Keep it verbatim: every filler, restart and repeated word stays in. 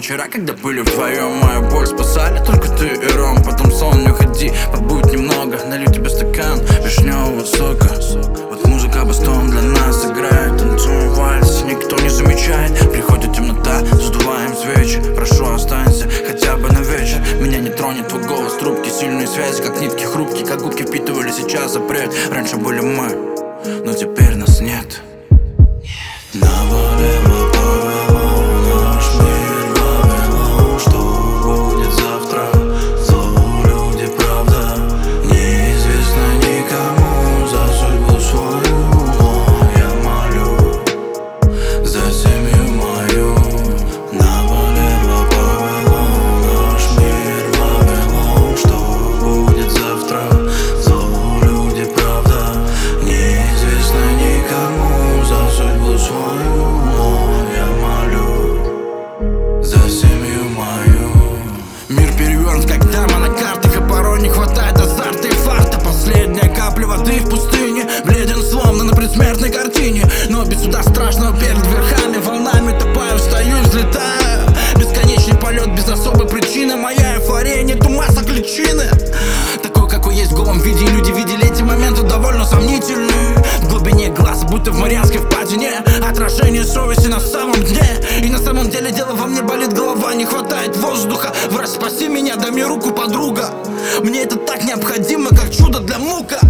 вечера, когда были вдвоем. Мою боль спасали только ты и ром. Потом сон, не уходи, побудь немного. Налью тебе стакан вишневого сока. Вот музыка бастон для нас играет. Танцуем вальс, никто не замечает. Приходит темнота, задуваем свечи. Прошу, останься хотя бы на вечер. Меня не тронет твой голос, трубки, сильные связи, как нитки хрупкие, как губки впитывали сейчас запрет. Раньше были мы, но теперь нас нет. Наболело, повело, наш мир довело. Что будет завтра? Зло люди, правда, неизвестно никому за судьбу свою. Но я молю за семью мою. Наболело, повело, наш мир довело. Что будет завтра? Зло люди, правда, неизвестно никому за судьбу свою. Но я молю за семью мою. Мир перевернут, как дама на картах, и порой не хватает азарта и фарта. Последняя капля воды в пустыне, бледен словно на предсмертной картине. Но без суда страшного перед верхами, волнами топаю, встаю и взлетаю. Бесконечный полет без особой причины. Моя эйфория, нету масок личины. Такой, какой есть в голом виде, люди видели эти моменты довольно сомнительные. В глубине глаз, будто в Марианской впадине, отражение совести на самом дне. И на самом деле дело во мне, болит голова, не хватает воздуха. Врач, спаси меня, дай мне руку, подруга. Мне это так необходимо, как чудо для мука.